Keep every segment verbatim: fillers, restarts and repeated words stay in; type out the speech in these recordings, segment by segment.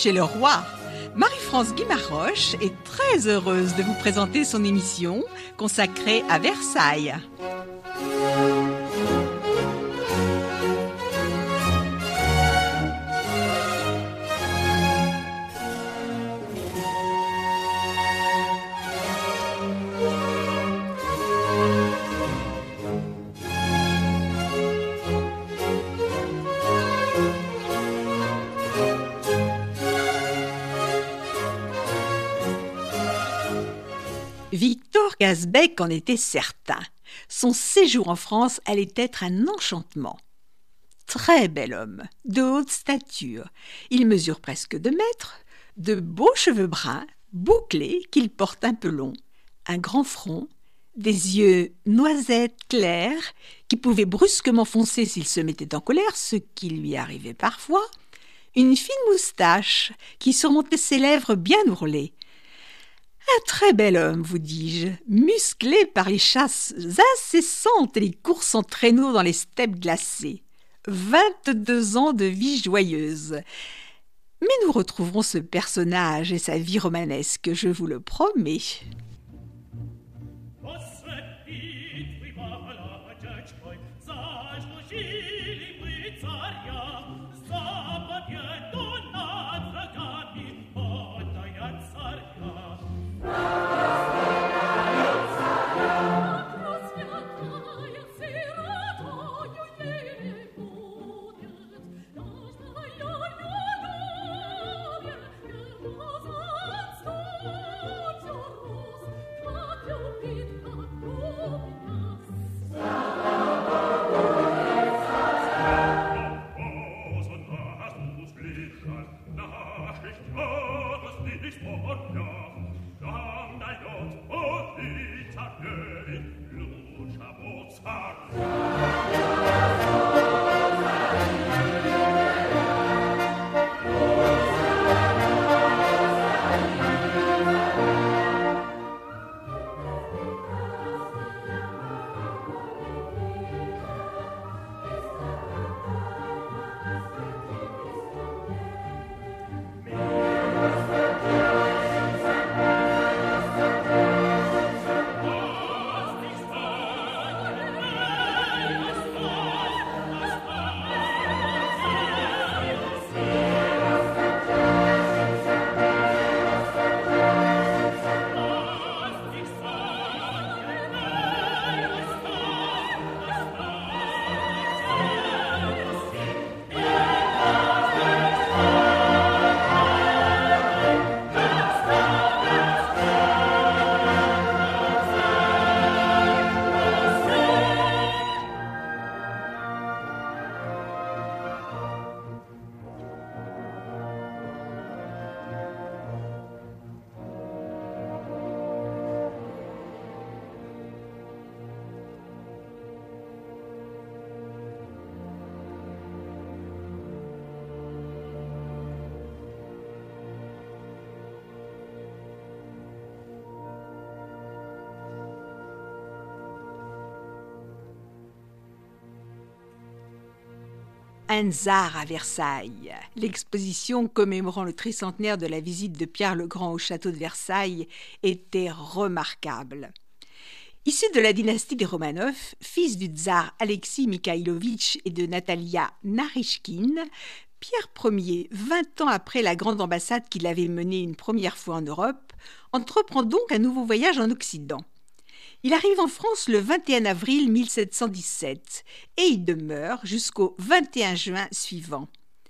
chez le roi. Marie-France Guimaroche est très heureuse de vous présenter son émission consacrée à Versailles. Victor Gazbek en était certain. Son séjour en France allait être un enchantement. Très bel homme, de haute stature. Il mesure presque deux mètres, de beaux cheveux bruns, bouclés, qu'il porte un peu longs, un grand front, des yeux noisettes clairs qui pouvaient brusquement foncer s'il se mettait en colère, ce qui lui arrivait parfois, une fine moustache qui surmontait ses lèvres bien ourlées. Un très bel homme, vous dis-je, musclé par les chasses incessantes et les courses en traîneau dans les steppes glacées. Vingt-deux ans de vie joyeuse. Mais nous retrouverons ce personnage et sa vie romanesque, je vous le promets. Un tsar à Versailles. L'exposition commémorant le tricentenaire de la visite de Pierre le Grand au château de Versailles était remarquable. Issu de la dynastie des Romanov, fils du tsar Alexis Mikhailovitch et de Natalia Narychkine, Pierre Ier, vingt ans après la grande ambassade qu'il avait menée une première fois en Europe, entreprend donc un nouveau voyage en Occident. Il arrive en France le vingt et un avril mille sept cent dix-sept et y demeure jusqu'au vingt et un juin suivant.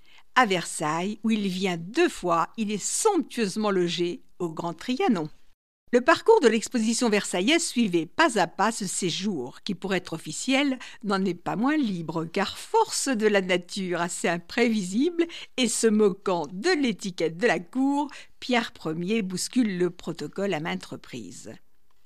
À Versailles, où il vient deux fois, il est somptueusement logé au Grand Trianon. Le parcours de l'exposition versaillaise suivait pas à pas ce séjour, qui pour être officiel n'en est pas moins libre, car force de la nature assez imprévisible et se moquant de l'étiquette de la cour, Pierre Ier bouscule le protocole à maintes reprises.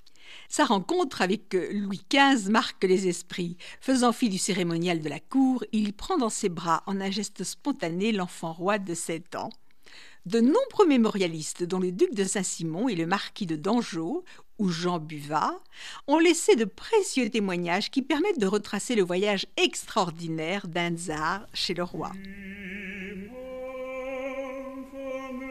Sa rencontre avec Louis quinze marque les esprits. Faisant fi du cérémonial de la cour, il prend dans ses bras en un geste spontané l'enfant roi de sept ans. De nombreux mémorialistes, dont le duc de Saint-Simon et le marquis de Dangeau, ou Jean Buvat, ont laissé de précieux témoignages qui permettent de retracer le voyage extraordinaire d'un tsar chez le roi.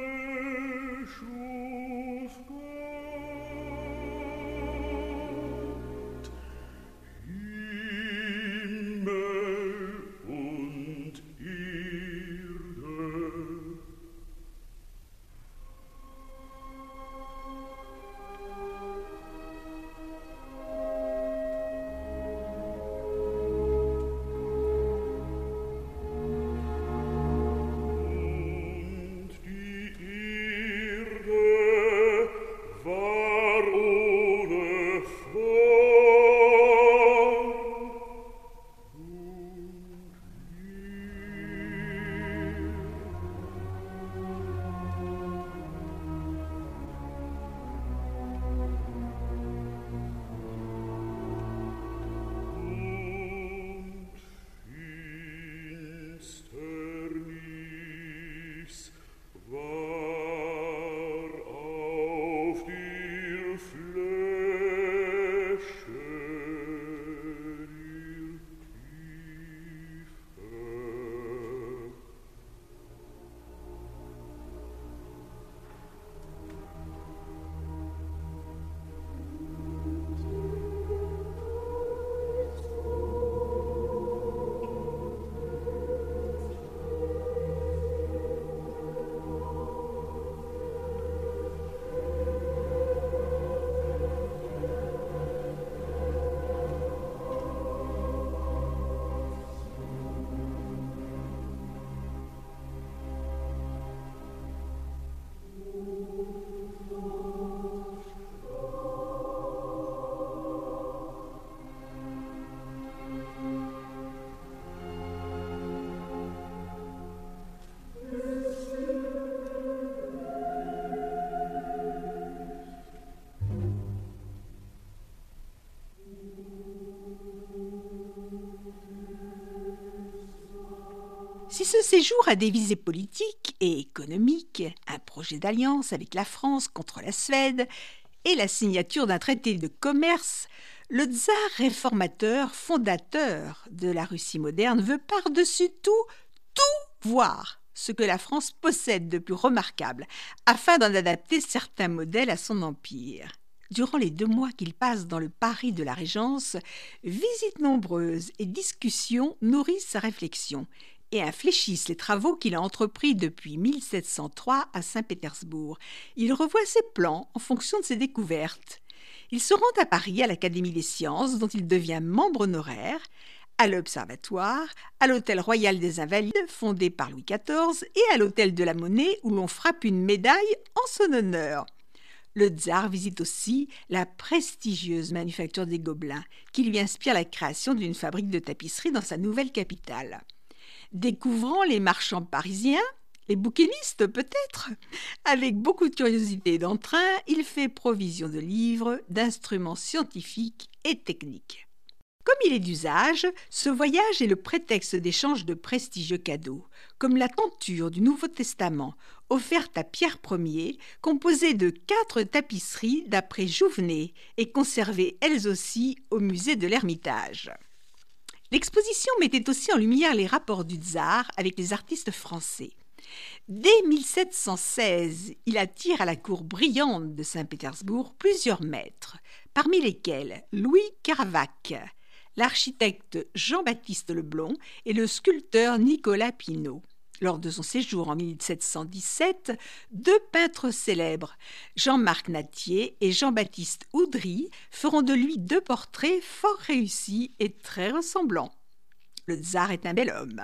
Si ce séjour a des visées politiques et économiques, un projet d'alliance avec la France contre la Suède et la signature d'un traité de commerce, le tsar réformateur, fondateur de la Russie moderne, veut par-dessus tout, tout voir ce que la France possède de plus remarquable, afin d'en adapter certains modèles à son empire. Durant les deux mois qu'il passe dans le Paris de la Régence, visites nombreuses et discussions nourrissent sa réflexion et infléchissent les travaux qu'il a entrepris depuis mille sept cent trois à Saint-Pétersbourg. Il revoit ses plans en fonction de ses découvertes. Il se rend à Paris à l'Académie des sciences, dont il devient membre honoraire, à l'Observatoire, à l'Hôtel Royal des Invalides, fondé par Louis quatorze, et à l'Hôtel de la Monnaie, où l'on frappe une médaille en son honneur. Le tsar visite aussi la prestigieuse manufacture des Gobelins, qui lui inspire la création d'une fabrique de tapisserie dans sa nouvelle capitale. Découvrant les marchands parisiens, les bouquinistes peut-être, avec beaucoup de curiosité et d'entrain, il fait provision de livres, d'instruments scientifiques et techniques. Comme il est d'usage, ce voyage est le prétexte d'échange de prestigieux cadeaux, comme la tenture du Nouveau Testament, offerte à Pierre Ier, composée de quatre tapisseries d'après Jouvenet et conservées elles aussi au musée de l'Ermitage. L'exposition mettait aussi en lumière les rapports du tsar avec les artistes français. Dès mille sept cent seize, il attire à la cour brillante de Saint-Pétersbourg plusieurs maîtres, parmi lesquels Louis Caravaque, l'architecte Jean-Baptiste Leblond et le sculpteur Nicolas Pineau. Lors de son séjour en mille sept cent dix-sept, deux peintres célèbres, Jean-Marc Natier et Jean-Baptiste Oudry, feront de lui deux portraits fort réussis et très ressemblants. Le tsar est un bel homme.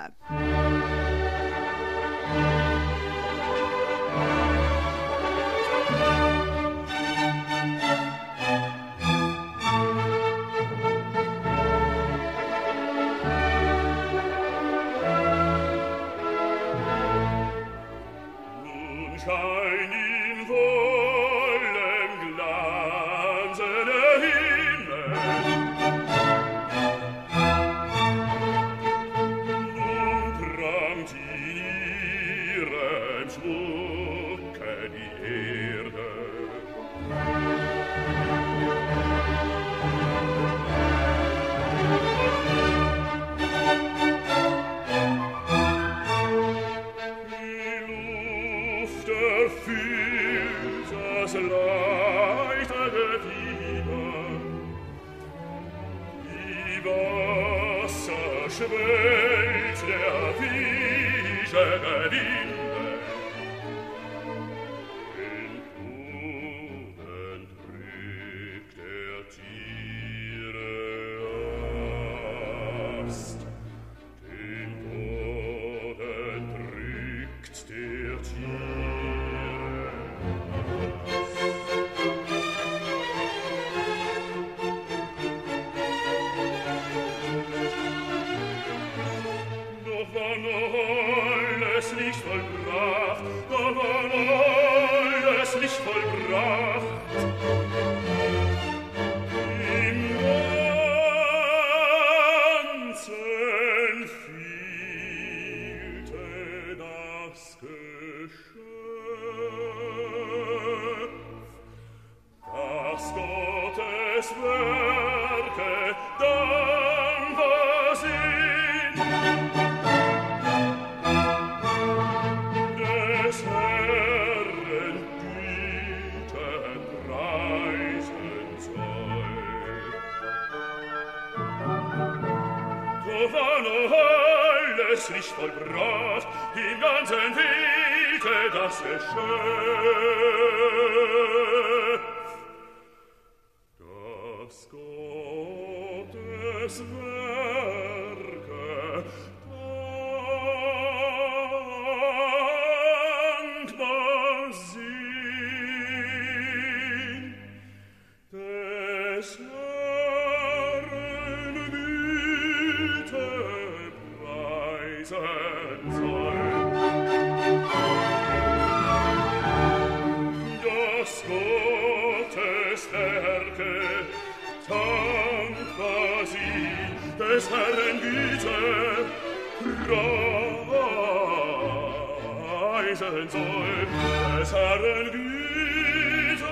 Schein in vollem Glanze der Himmel. Nun prangt in ihrem Schmucke die Erde. Erfüllt das leichte Fieber, die Wasser schwellt der Fische Gewinde, den Boden trägt der Tiere Ast, den Boden trägt der Tiere. Nicht vollbracht, da war alles nicht vollbracht. Im Ganzen fehlte das Geschöpf, das Gottes Werke dankbar sind. Des Herren Güte preisen soll. So war noch alles nicht vollbracht, im ganzen Wege das Geschöpf, das Gottes Werke dankbar sind, des Herren Güte preisen soll. Das Gottes Werke dankbar sind, des Herren Güte preisen preisen soll, des Herrn Güte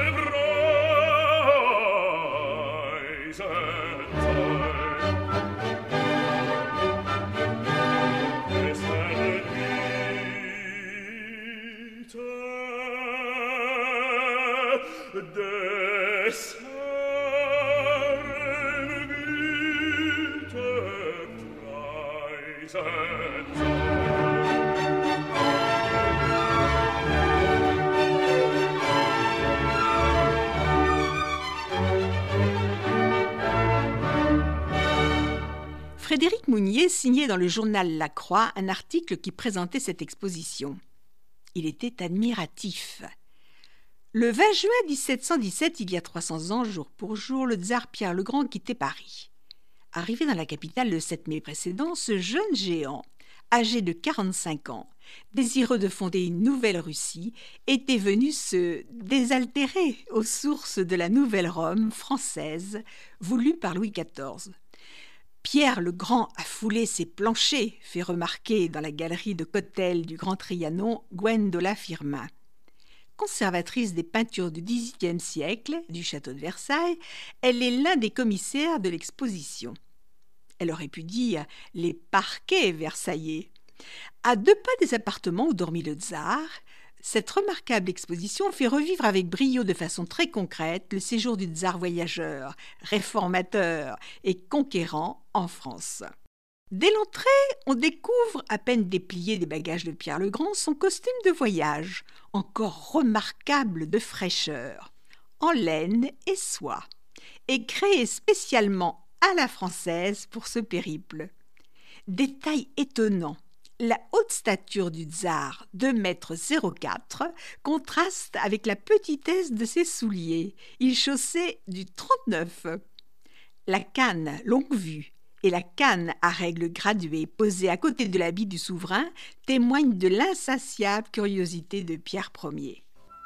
preisen soll. Des Herrn Güte, des Herrn Güte preisen soll. Frédéric Mounier signait dans le journal La Croix un article qui présentait cette exposition. Il était admiratif. Le vingt juin mille sept cent dix-sept, il y a trois cents ans, jour pour jour, le tsar Pierre le Grand quittait Paris. Arrivé dans la capitale le sept mai précédent, ce jeune géant, âgé de quarante-cinq ans, désireux de fonder une nouvelle Russie, était venu se désaltérer aux sources de la nouvelle Rome française voulue par Louis quatorze. Pierre le Grand a foulé ses planchers, fait remarquer dans la galerie de Cotel du Grand Trianon Gwendola Firmin. Conservatrice des peintures du dix-huitième siècle du château de Versailles, elle est l'un des commissaires de l'exposition. Elle aurait pu dire les parquets versaillais. À deux pas des appartements où dormit le tsar, cette remarquable exposition fait revivre avec brio de façon très concrète le séjour du tsar voyageur, réformateur et conquérant en France. Dès l'entrée, on découvre, à peine déplié des bagages de Pierre le Grand, son costume de voyage, encore remarquable de fraîcheur, en laine et soie, et créé spécialement à la française pour ce périple. Détail étonnant, la haute stature du tsar, deux mètres zéro quatre, contraste avec la petitesse de ses souliers. Il chaussait du trente-neuf. La canne longue vue et la canne à règles graduées posée à côté de l'habit du souverain témoignent de l'insatiable curiosité de Pierre Ier.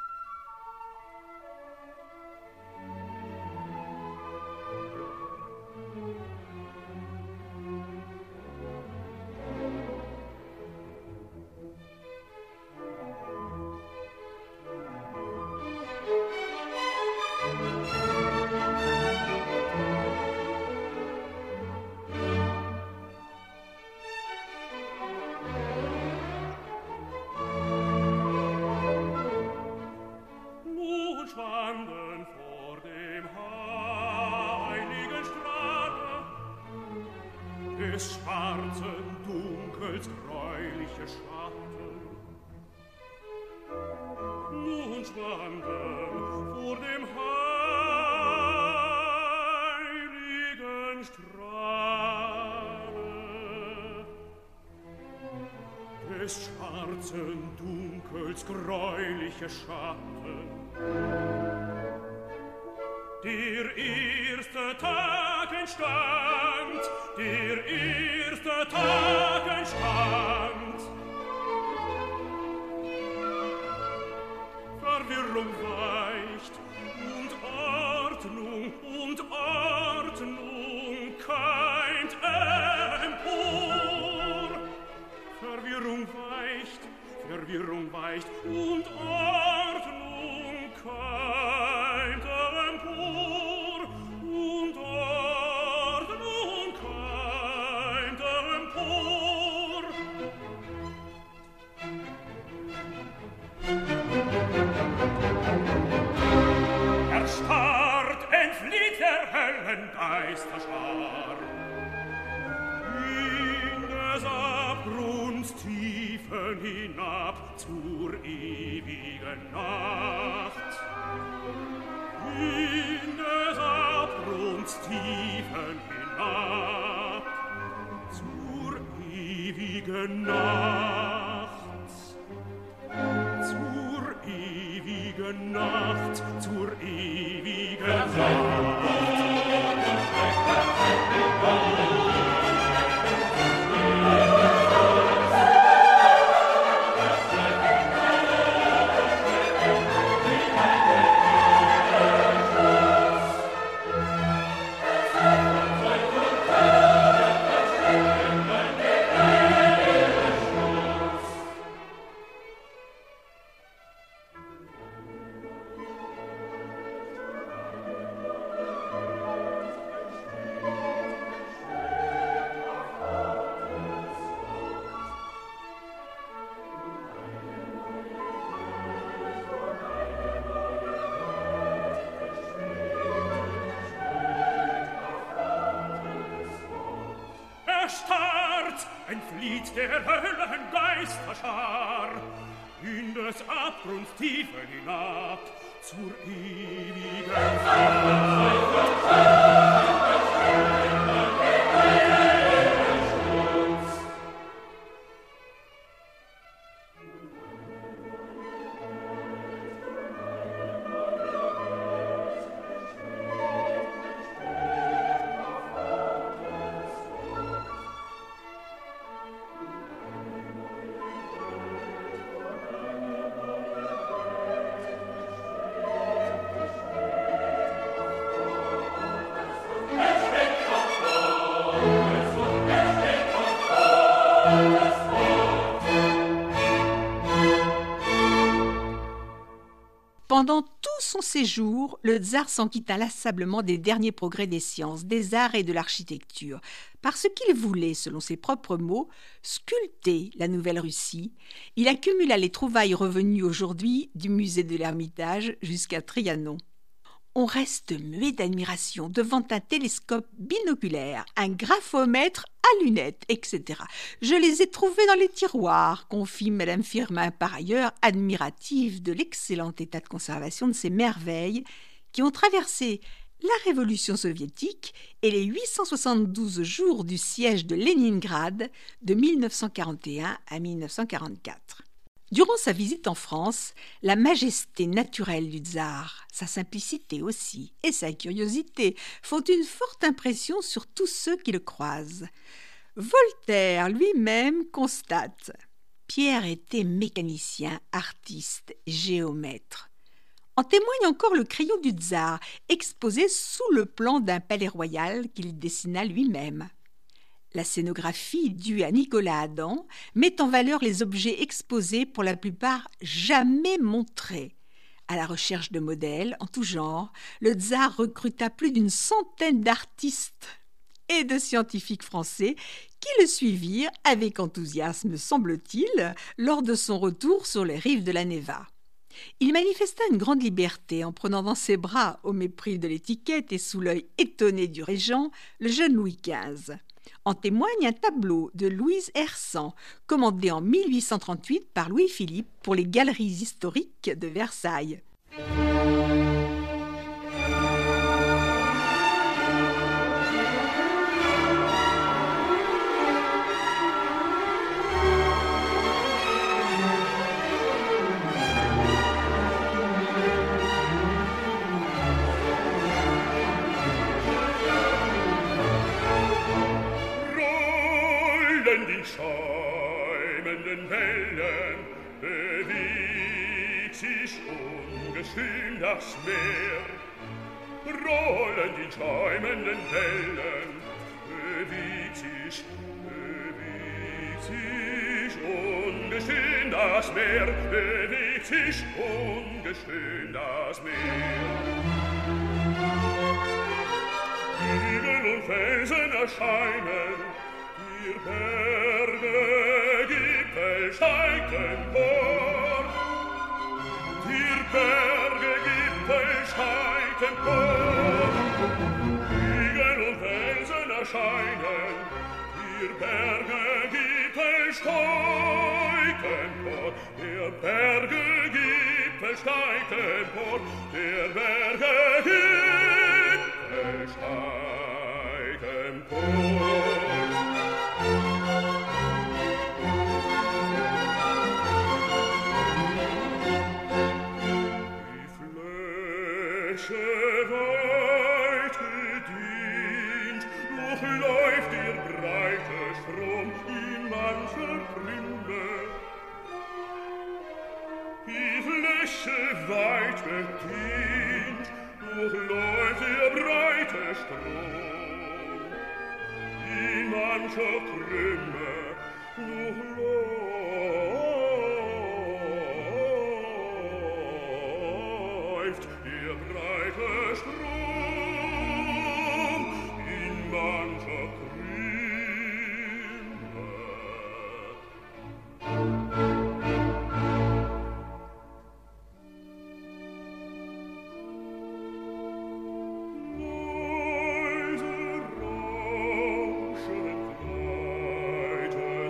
Des schwarzen Dunkels gräuliche Schatten. Nun schwanden vor dem heiligen Strahle des schwarzen Dunkels gräuliche Schatten. Der erste Tag entstand, der erste Tag entstand. Verwirrung weicht und Ordnung und Ordnung keimt empor. Verwirrung weicht, Verwirrung weicht und Ordnung keimt empor. Und Ordnung keimt empor. Erstarrt entflieht der hellen Geisterschar. In des Abgrunds Tiefen hinab zur ewigen Nacht. In des Abgrunds Tiefen hinab zur ewigen Nacht. Zur ewigen Nacht, zur ewigen Nacht. entflieht der Höllen Geisterschar in des Abgrunds Tiefen hinab zur ewigen Pendant tout son séjour, le tsar s'enquit inlassablement des derniers progrès des sciences, des arts et de l'architecture, parce qu'il voulait, selon ses propres mots, sculpter la Nouvelle-Russie. Il accumula les trouvailles revenues aujourd'hui du musée de l'Ermitage jusqu'à Trianon. On reste muet d'admiration devant un télescope binoculaire, un graphomètre à lunettes, et cetera. Je les ai trouvés dans les tiroirs, confie Madame Firmin, par ailleurs admirative de l'excellent état de conservation de ces merveilles qui ont traversé la Révolution soviétique et les huit cent soixante-douze jours du siège de Leningrad de mille neuf cent quarante et un à mille neuf cent quarante-quatre. Durant sa visite en France, la majesté naturelle du tsar, sa simplicité aussi et sa curiosité font une forte impression sur tous ceux qui le croisent. Voltaire lui-même constate « Pierre était mécanicien, artiste, géomètre ». En témoigne encore le crayon du tsar, exposé sous le plan d'un palais royal qu'il dessina lui-même. La scénographie due à Nicolas Adam met en valeur les objets exposés, pour la plupart jamais montrés. À la recherche de modèles en tout genre, le tsar recruta plus d'une centaine d'artistes et de scientifiques français qui le suivirent avec enthousiasme, semble-t-il, lors de son retour sur les rives de la Neva. Il manifesta une grande liberté en prenant dans ses bras, au mépris de l'étiquette et sous l'œil étonné du régent, le jeune Louis quinze. En témoigne un tableau de Louise Hersant, commandé en mille huit cent trente-huit par Louis-Philippe pour les galeries historiques de Versailles. schäumenden Wellen bewegt sich ungestüm das Meer. Rollend in schäumenden Wellen bewegt sich, bewegt sich ungestüm das Meer, bewegt sich ungestüm das Meer. Hügel und Felsen erscheinen, ihr Berge, Gipfel steigen empor. Ihr Berge, Gipfel steigen empor. Hügel und Felsen erscheinen, ihr Berge, Gipfel steigen empor. Der Berge, Gipfel steigen empor. Der Berge, Gipfel steigen empor. Weit gedient, doch läuft ihr breiter Strom in mancher Bründe. Die Fläche weit gedient, doch läuft ihr breiter Strom in mancher Krümme, doch läuft ihr breiter Strom in mancher Krümme. Leise rauschen, gleitet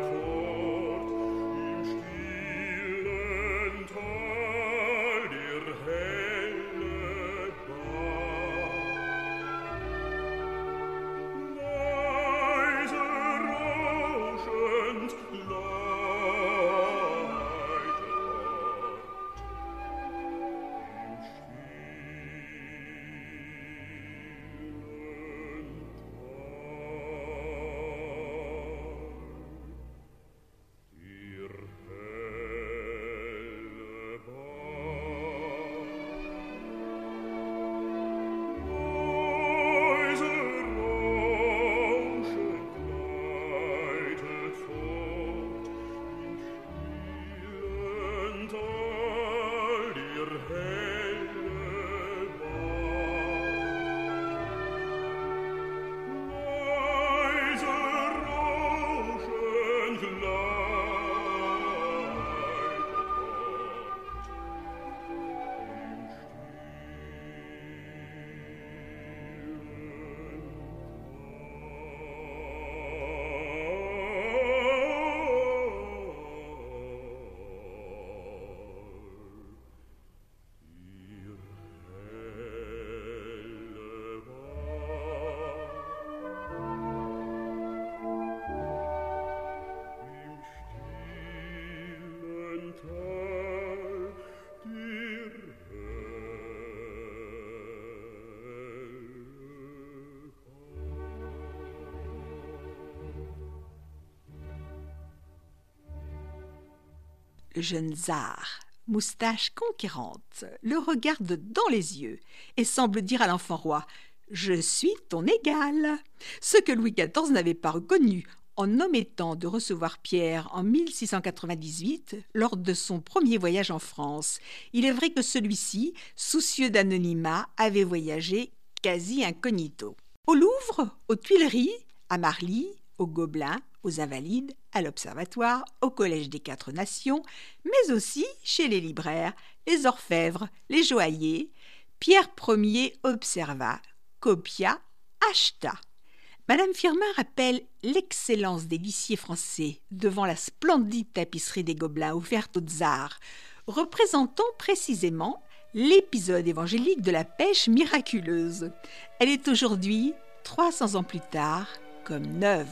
Le jeune tsar, moustache conquérante, le regarde dans les yeux et semble dire à l'enfant roi « Je suis ton égal », ce que Louis quatorze n'avait pas reconnu en omettant de recevoir Pierre en mille six cent quatre-vingt-dix-huit lors de son premier voyage en France. Il est vrai que celui-ci, soucieux d'anonymat, avait voyagé quasi incognito. Au Louvre, aux Tuileries, à Marly, au Gobelin, aux Invalides, à l'Observatoire, au Collège des Quatre Nations, mais aussi chez les libraires, les orfèvres, les joailliers, Pierre Ier observa, copia, acheta. Madame Firmin rappelle l'excellence des lissiers français devant la splendide tapisserie des Gobelins offerte au tsar, représentant précisément l'épisode évangélique de la pêche miraculeuse. Elle est aujourd'hui, trois cents ans plus tard, comme neuve.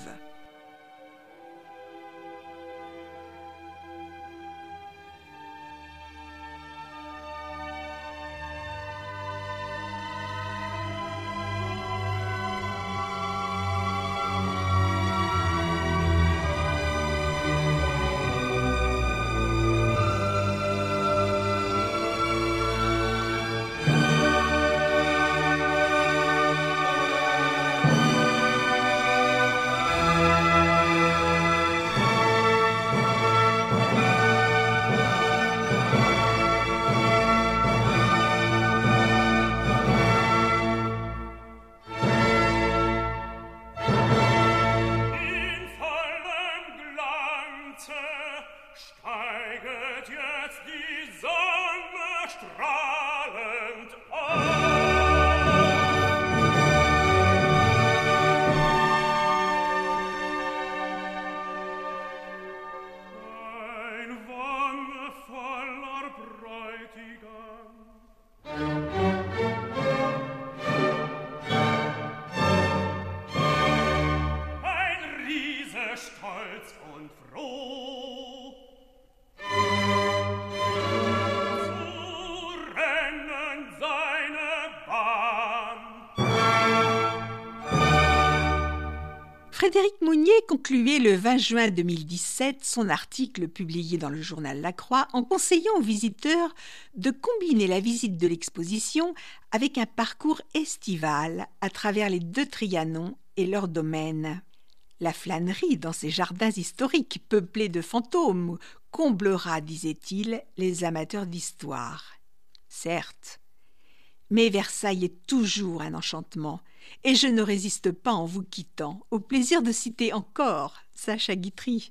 Frédéric Mounier concluait le vingt juin deux mille dix-sept son article publié dans le journal La Croix en conseillant aux visiteurs de combiner la visite de l'exposition avec un parcours estival à travers les deux Trianons et leurs domaines. La flânerie dans ces jardins historiques peuplés de fantômes comblera, disait-il, les amateurs d'histoire. Certes, mais Versailles est toujours un enchantement, et je ne résiste pas en vous quittant au plaisir de citer encore Sacha Guitry.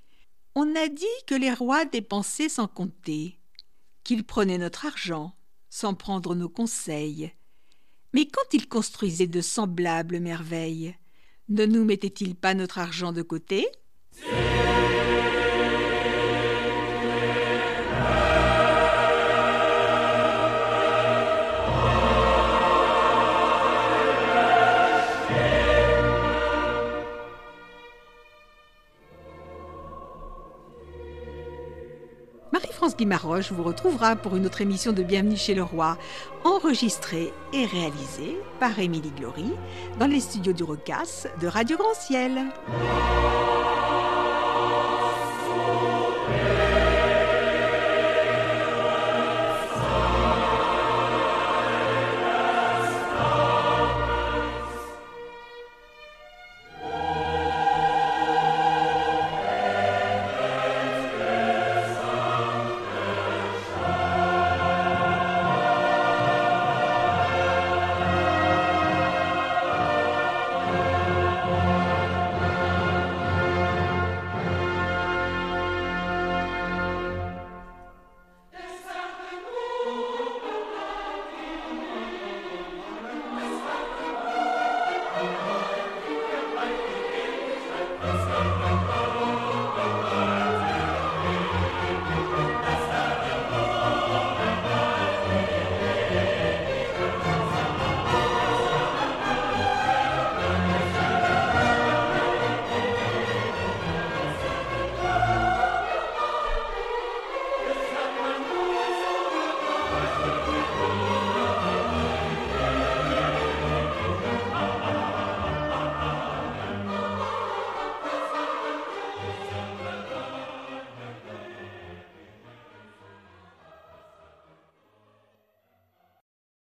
On a dit que les rois dépensaient sans compter, qu'ils prenaient notre argent sans prendre nos conseils. Mais quand ils construisaient de semblables merveilles, ne nous mettaient-ils pas notre argent de côté ? Marie-France Guimaroche vous retrouvera pour une autre émission de Bienvenue chez le Roi, enregistrée et réalisée par Émilie Glory dans les studios du Rocas de Radio Grand Ciel.